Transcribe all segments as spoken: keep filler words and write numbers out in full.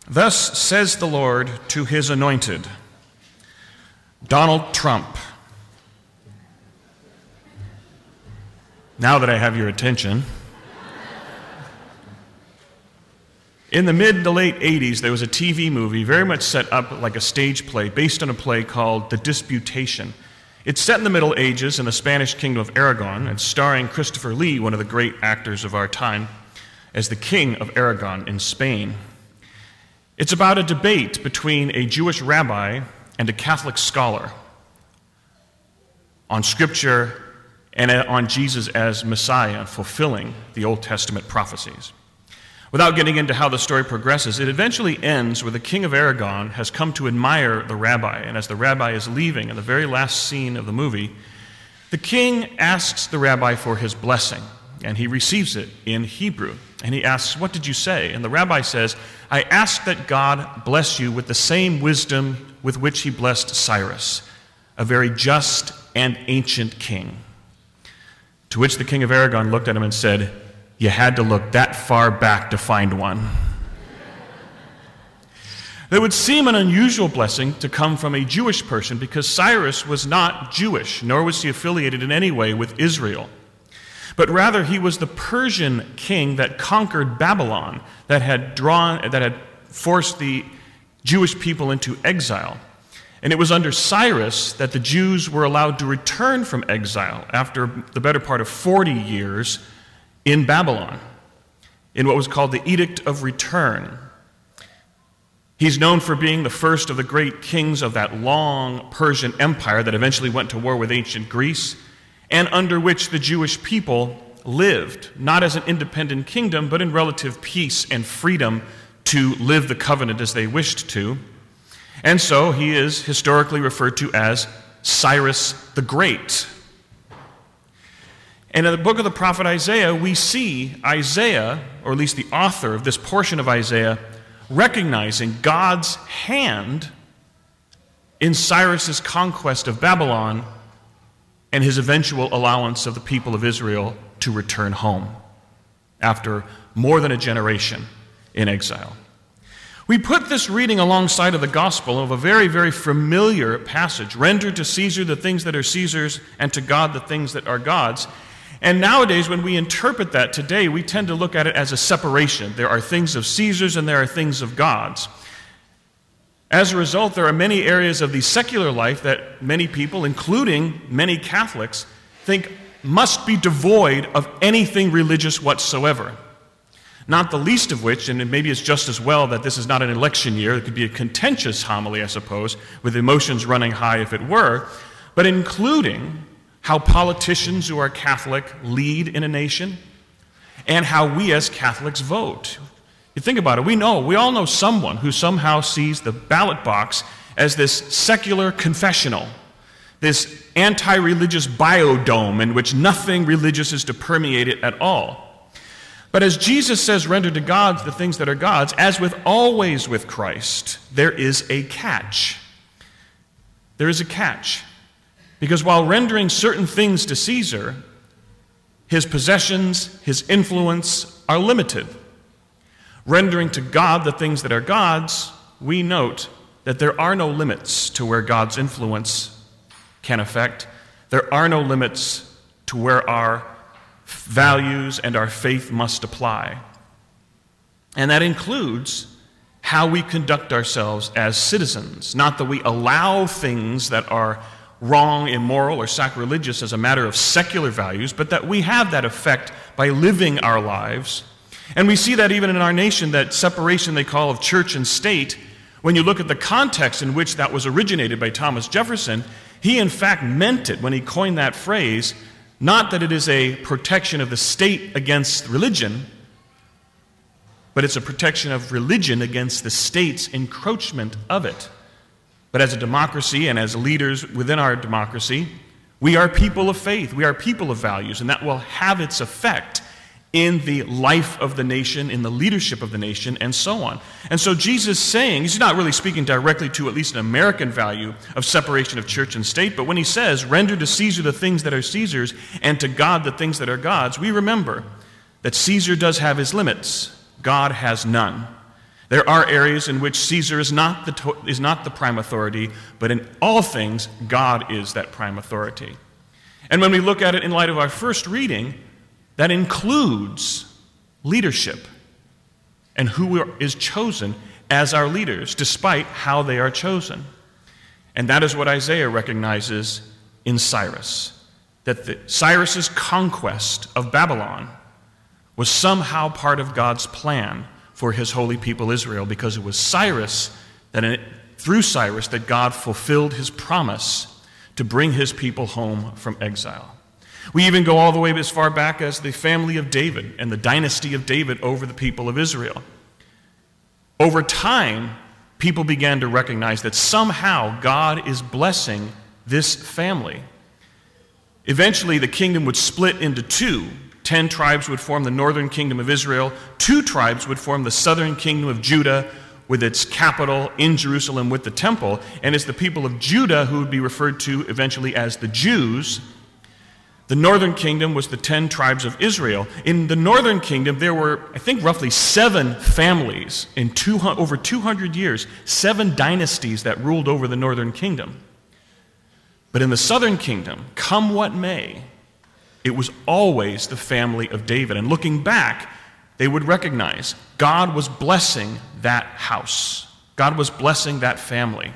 Thus says the Lord to his anointed, Donald Trump. Now that I have your attention. In the mid to late eighties, there was a T V movie very much set up like a stage play based on a play called The Disputation. It's set in the Middle Ages in the Spanish kingdom of Aragon and starring Christopher Lee, one of the great actors of our time, as the king of Aragon in Spain. It's about a debate between a Jewish rabbi and a Catholic scholar on Scripture and on Jesus as Messiah, fulfilling the Old Testament prophecies. Without getting into how the story progresses, it eventually ends where the king of Aragon has come to admire the rabbi, and as the rabbi is leaving in the very last scene of the movie, the king asks the rabbi for his blessing, and he receives it in Hebrew. And he asks, "What did you say?" And the rabbi says, "I ask that God bless you with the same wisdom with which he blessed Cyrus, a very just and ancient king." To which the king of Aragon looked at him and said, "You had to look that far back to find one." It would seem an unusual blessing to come from a Jewish person because Cyrus was not Jewish, nor was he affiliated in any way with Israel. But rather he was the Persian king that conquered Babylon, that had drawn, that had forced the Jewish people into exile. And it was under Cyrus that the Jews were allowed to return from exile after the better part of forty years in Babylon, in what was called the Edict of Return. He's known for being the first of the great kings of that long Persian empire that eventually went to war with ancient Greece, and under which the Jewish people lived, not as an independent kingdom, but in relative peace and freedom to live the covenant as they wished to. And so he is historically referred to as Cyrus the Great. And in the book of the prophet Isaiah, we see Isaiah, or at least the author of this portion of Isaiah, recognizing God's hand in Cyrus's conquest of Babylon and his eventual allowance of the people of Israel to return home after more than a generation in exile. We put this reading alongside of the gospel of a very, very familiar passage, "Render to Caesar the things that are Caesar's, and to God the things that are God's." And nowadays, when we interpret that today, we tend to look at it as a separation. There are things of Caesar's and there are things of God's. As a result, there are many areas of the secular life that many people, including many Catholics, think must be devoid of anything religious whatsoever. Not the least of which, and maybe it's just as well that this is not an election year, it could be a contentious homily, I suppose, with emotions running high if it were, but including how politicians who are Catholic lead in a nation and how we as Catholics vote. You think about it, we know, we all know someone who somehow sees the ballot box as this secular confessional, this anti-religious biodome in which nothing religious is to permeate it at all. But as Jesus says, "Render to God the things that are God's," as with always with Christ, there is a catch. There is a catch. Because while rendering certain things to Caesar, his possessions, his influence are limited. Rendering to God the things that are God's, we note that there are no limits to where God's influence can affect. There are no limits to where our values and our faith must apply. And that includes how we conduct ourselves as citizens. Not that we allow things that are wrong, immoral, or sacrilegious as a matter of secular values, but that we have that effect by living our lives. And we see that even in our nation, that separation they call of church and state. When you look at the context in which that was originated by Thomas Jefferson, he in fact meant it when he coined that phrase. Not that it is a protection of the state against religion, but it's a protection of religion against the state's encroachment of it. But as a democracy and as leaders within our democracy, we are people of faith, we are people of values, and that will have its effect in the life of the nation, in the leadership of the nation, and so on. And so Jesus is saying, he's not really speaking directly to at least an American value of separation of church and state, but when he says, "Render to Caesar the things that are Caesar's, and to God the things that are God's," we remember that Caesar does have his limits. God has none. There are areas in which Caesar is not the, to- is not the prime authority, but in all things, God is that prime authority. And when we look at it in light of our first reading, that includes leadership and who is chosen as our leaders, despite how they are chosen. And that is what Isaiah recognizes in Cyrus, that the, Cyrus's conquest of Babylon was somehow part of God's plan for his holy people Israel, because it was Cyrus, that in, through Cyrus, that God fulfilled his promise to bring his people home from exile. We even go all the way as far back as the family of David and the dynasty of David over the people of Israel. Over time, people began to recognize that somehow God is blessing this family. Eventually, the kingdom would split into two. Ten tribes would form the northern kingdom of Israel. Two tribes would form the southern kingdom of Judah, with its capital in Jerusalem with the temple. And it's the people of Judah who would be referred to eventually as the Jews. The northern kingdom was the ten tribes of Israel. In the northern kingdom, there were, I think, roughly seven families in two, over two hundred years, seven dynasties that ruled over the northern kingdom. But in the southern kingdom, come what may, it was always the family of David. And looking back, they would recognize God was blessing that house. God was blessing that family.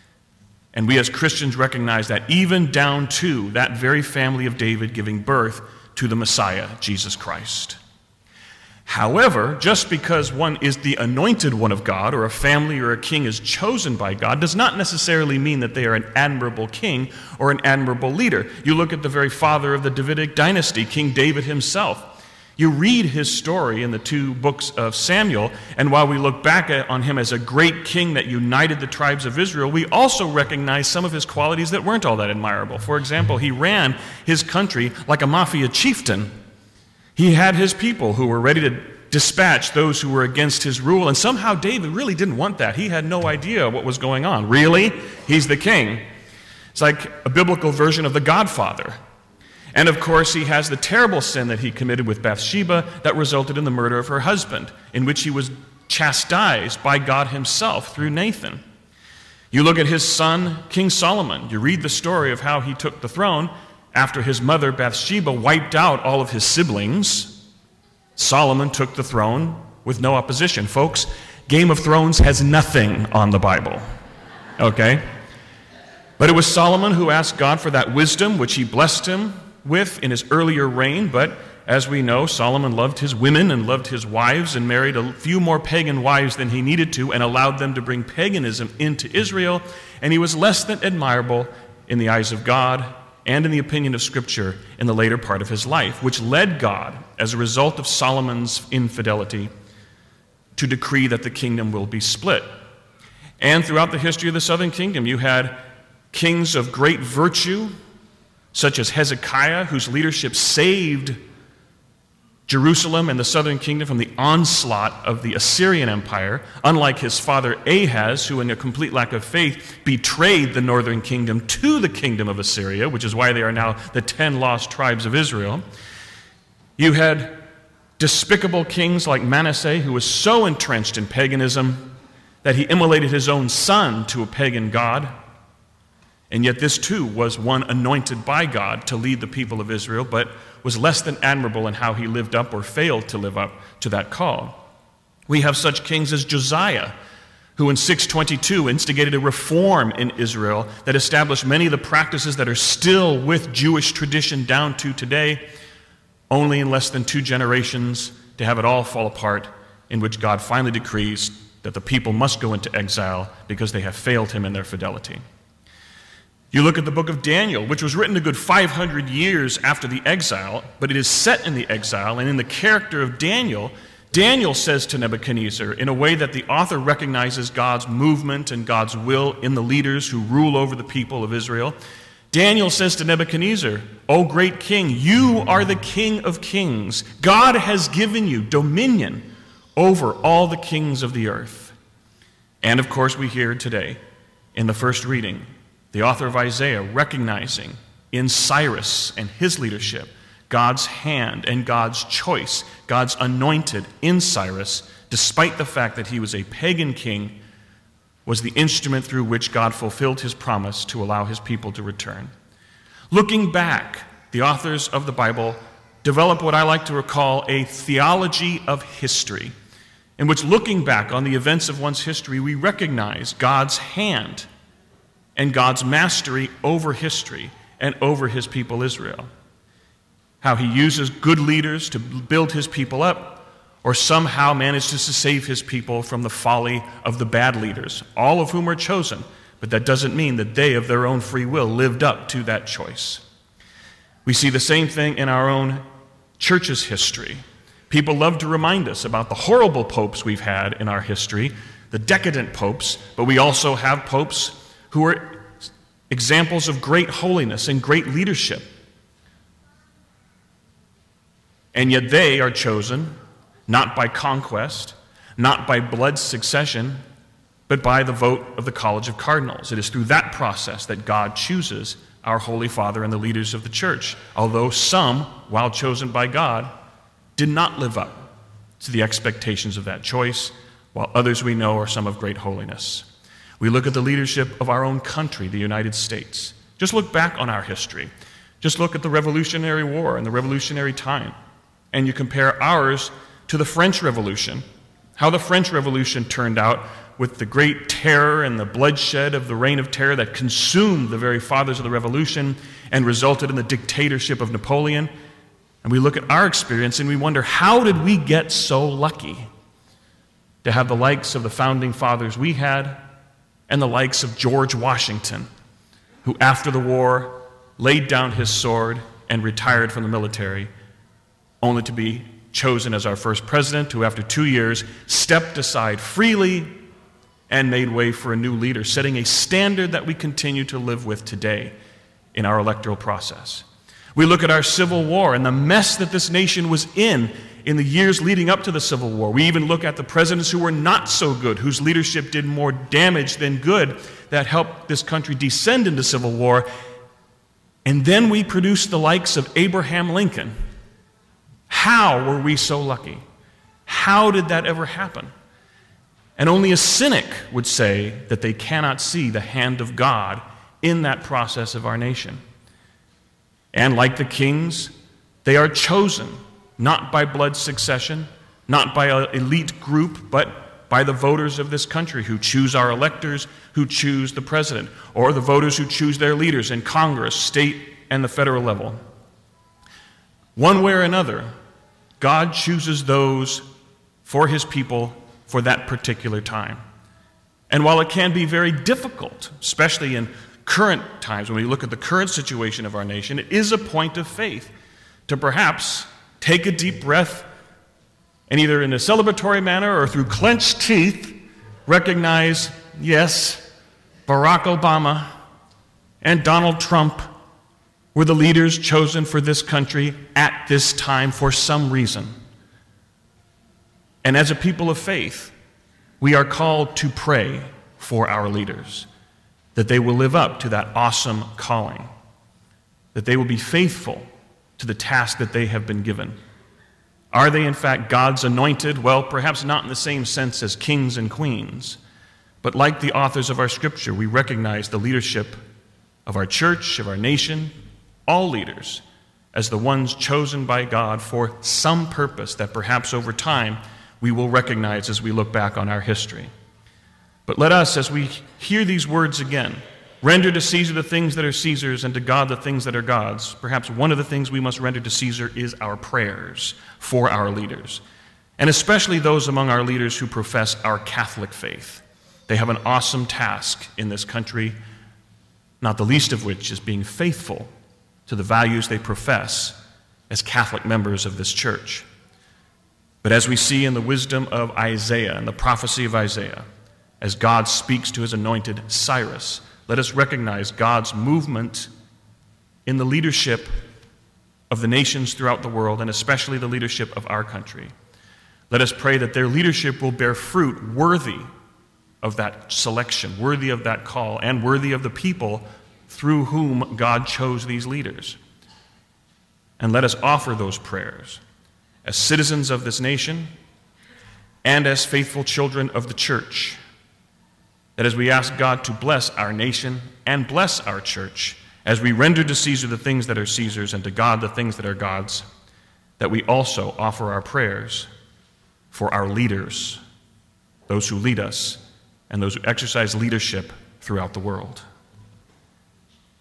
And we as Christians recognize that even down to that very family of David giving birth to the Messiah, Jesus Christ. However, just because one is the anointed one of God, or a family or a king is chosen by God, does not necessarily mean that they are an admirable king or an admirable leader. You look at the very father of the Davidic dynasty, King David himself. You read his story in the two books of Samuel, and while we look back at, on him as a great king that united the tribes of Israel, we also recognize some of his qualities that weren't all that admirable. For example, he ran his country like a mafia chieftain. He had his people who were ready to dispatch those who were against his rule, and somehow David really didn't want that. He had no idea what was going on. Really? He's the king. It's like a biblical version of The Godfather. And of course, he has the terrible sin that he committed with Bathsheba that resulted in the murder of her husband, in which he was chastised by God himself through Nathan. You look at his son, King Solomon. You read the story of how he took the throne after his mother, Bathsheba, wiped out all of his siblings. Solomon took the throne with no opposition. Folks, Game of Thrones has nothing on the Bible, okay? But it was Solomon who asked God for that wisdom, which he blessed him with in his earlier reign. But as we know, Solomon loved his women and loved his wives and married a few more pagan wives than he needed to and allowed them to bring paganism into Israel. And he was less than admirable in the eyes of God and in the opinion of Scripture in the later part of his life, which led God, as a result of Solomon's infidelity, to decree that the kingdom will be split. And throughout the history of the southern kingdom, you had kings of great virtue, such as Hezekiah, whose leadership saved Jerusalem and the southern kingdom from the onslaught of the Assyrian Empire, unlike his father Ahaz, who in a complete lack of faith betrayed the northern kingdom to the kingdom of Assyria, which is why they are now the ten lost tribes of Israel. You had despicable kings like Manasseh, who was so entrenched in paganism that he immolated his own son to a pagan god. And yet this too was one anointed by God to lead the people of Israel, but was less than admirable in how he lived up or failed to live up to that call. We have such kings as Josiah, who in six twenty-two instigated a reform in Israel that established many of the practices that are still with Jewish tradition down to today, only in less than two generations to have it all fall apart, in which God finally decrees that the people must go into exile because they have failed him in their fidelity. You look at the book of Daniel, which was written a good five hundred years after the exile, but it is set in the exile, and in the character of Daniel, Daniel says to Nebuchadnezzar, in a way that the author recognizes God's movement and God's will in the leaders who rule over the people of Israel. Daniel says to Nebuchadnezzar, "O great king, you are the king of kings. God has given you dominion over all the kings of the earth." And of course, we hear today in the first reading, the author of Isaiah recognizing in Cyrus and his leadership God's hand and God's choice, God's anointed in Cyrus, despite the fact that he was a pagan king, was the instrument through which God fulfilled his promise to allow his people to return. Looking back, the authors of the Bible develop what I like to recall a theology of history, in which, looking back on the events of one's history, we recognize God's hand and God's mastery over history and over his people Israel. How he uses good leaders to build his people up, or somehow manages to save his people from the folly of the bad leaders, all of whom are chosen, but that doesn't mean that they, of their own free will, lived up to that choice. We see the same thing in our own church's history. People love to remind us about the horrible popes we've had in our history, the decadent popes, but we also have popes who are examples of great holiness and great leadership. And yet they are chosen not by conquest, not by blood succession, but by the vote of the College of Cardinals. It is through that process that God chooses our Holy Father and the leaders of the church, although some, while chosen by God, did not live up to the expectations of that choice, while others we know are some of great holiness. We look at the leadership of our own country, the United States. Just look back on our history. Just look at the Revolutionary War and the Revolutionary time, and you compare ours to the French Revolution, how the French Revolution turned out with the great terror and the bloodshed of the reign of terror that consumed the very fathers of the revolution and resulted in the dictatorship of Napoleon. And we look at our experience and we wonder, how did we get so lucky to have the likes of the founding fathers we had and the likes of George Washington, who after the war laid down his sword and retired from the military, only to be chosen as our first president, who after two years stepped aside freely and made way for a new leader, setting a standard that we continue to live with today in our electoral process. We look at our Civil War and the mess that this nation was in in the years leading up to the Civil War. We even look at the presidents who were not so good, whose leadership did more damage than good, that helped this country descend into civil war. And then we produce the likes of Abraham Lincoln. How were we so lucky? How did that ever happen? And only a cynic would say that they cannot see the hand of God in that process of our nation. And like the kings, they are chosen not by blood succession, not by an elite group, but by the voters of this country who choose our electors, who choose the president, or the voters who choose their leaders in Congress, state, and the federal level. One way or another, God chooses those for his people for that particular time. And while it can be very difficult, especially in current times, when we look at the current situation of our nation, it is a point of faith to perhaps take a deep breath and either in a celebratory manner or through clenched teeth recognize, yes, Barack Obama and Donald Trump were the leaders chosen for this country at this time for some reason. And as a people of faith, we are called to pray for our leaders, that they will live up to that awesome calling, that they will be faithful to the task that they have been given. Are they in fact God's anointed? Well, perhaps not in the same sense as kings and queens, but like the authors of our scripture, we recognize the leadership of our church, of our nation, all leaders, as the ones chosen by God for some purpose that perhaps over time we will recognize as we look back on our history. But let us, as we hear these words again, render to Caesar the things that are Caesar's and to God the things that are God's. Perhaps one of the things we must render to Caesar is our prayers for our leaders, and especially those among our leaders who profess our Catholic faith. They have an awesome task in this country, not the least of which is being faithful to the values they profess as Catholic members of this church. But as we see in the wisdom of Isaiah and the prophecy of Isaiah, as God speaks to his anointed Cyrus, let us recognize God's movement in the leadership of the nations throughout the world, and especially the leadership of our country. Let us pray that their leadership will bear fruit worthy of that selection, worthy of that call, and worthy of the people through whom God chose these leaders. And let us offer those prayers as citizens of this nation and as faithful children of the church. That as we ask God to bless our nation and bless our church, as we render to Caesar the things that are Caesar's and to God the things that are God's, that we also offer our prayers for our leaders, those who lead us, and those who exercise leadership throughout the world.